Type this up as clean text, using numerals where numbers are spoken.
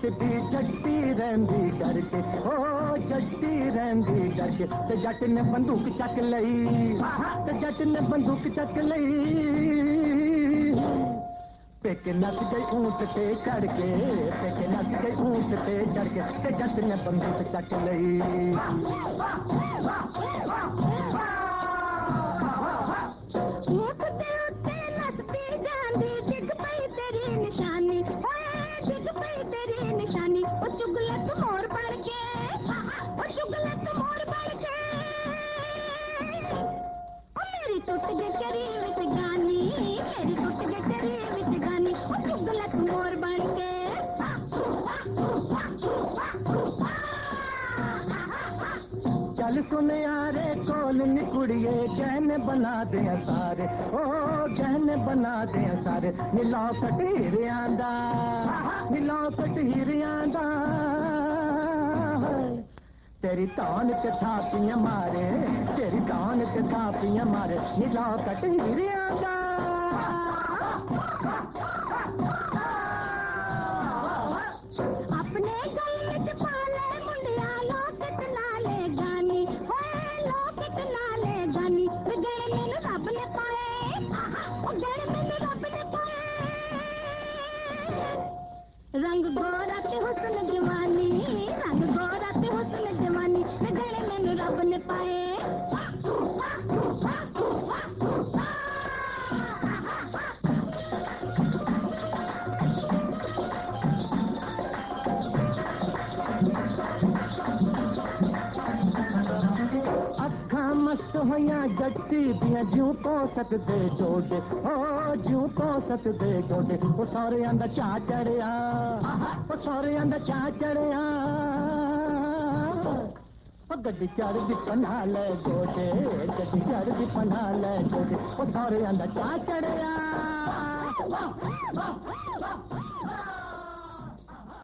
दी जट्टी रैंदी करके, ओ जट्टी रैंदी करके। ते जट ने बंदूक चक लई, ते जट ने बंदूक चक लई, पेके नस गई ऊंट पे चढ़ के, पेके नस गई ऊंट पे चढ़ के, ते जट ने बंदूक चक लई। टूट गई तेरी विच गानी, मेरी टूट गई तेरी विच गानी, चुगलत मोर बन के। चल सुन यारे कोल निकुड़िए, गहने बना दे सारे, ओ गहने बना दे सारे। नीला कट हीरियां दा, नीला कट हीरियां दा, तेरी तान के थापियां मारे, तेरी तान के थापियां मारे, नीला कट हीरियां दा। अपने गल विच पाले मुंडिया, लोकट नाले गानी, होए लोकट नाले गानी। गण मैनू रब ने पाए, गण मैनू रब ने पाए, रंग गोरा ते हुस्न जवानी, रंग गोरा ते हुस्न जवानी। गण मैनू रब ने पाए। मस्त होया जट्टी दियां ज्यों पोसत दे डोडे, ओ ज्यों पोसत दे डोडे। ओ सौरियां दा चा चढ़िया, ओ सौरियां दा चा चढ़िया, ओ गड्डी चढ़दी पन्हा ले गोडे, गड्डी चढ़दी पन्हा ले गोडे। ओ सौरियां दा चा चढ़िया।